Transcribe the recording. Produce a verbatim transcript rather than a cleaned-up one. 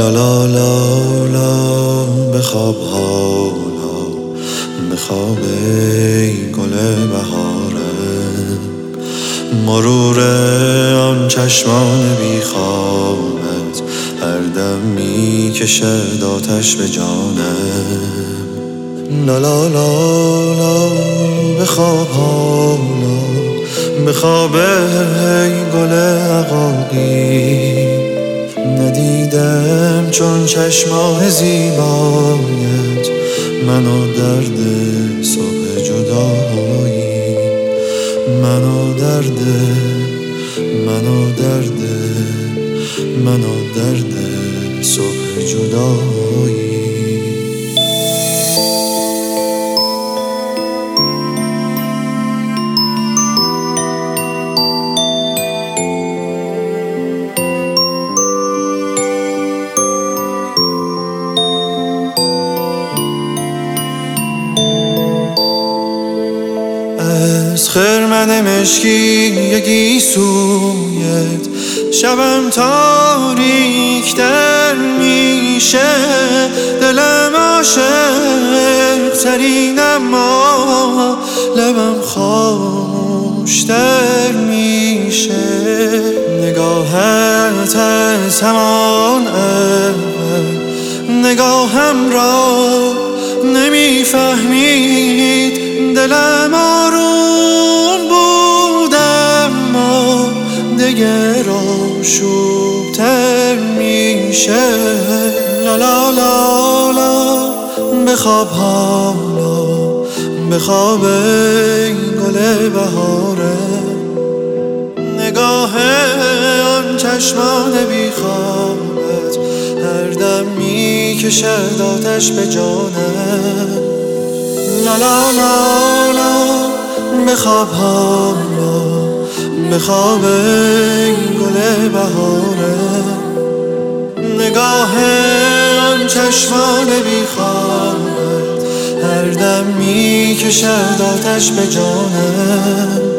لا لا لا لا بخواب حالا، بخواب ای گل بهاره، مرور آن چشمان بی خوابت هر دم می کشد آتش به جانم. لا لا لا لا بخواب حالا، بخواب ای گل عقاقی، ندیدم چون چشمان زیبایت من و درد صبح جدایی، من و درد من و درد من و درد صبح جدایی. از خرمن مشکی گیسویت شبم تاریک در میشه، دلم عاشق ترین اما لبم خاموش در میشه. نگاهت از همان اول نگاهم را نمیفهمید، دلم آروم بود اما دگر آشوب‌تر میشه. لا لا لا لا بخواب حالا، بخواب ای گل بهاره، نگاه آن چشمان بی خوابت هر دم می کشد آتش به جانم. لا لا لا لا بخواب حالا، بخواب ای گل بهاره، نگاه آن چشمان بی خوابت هر دم می کشد آتش به جانم.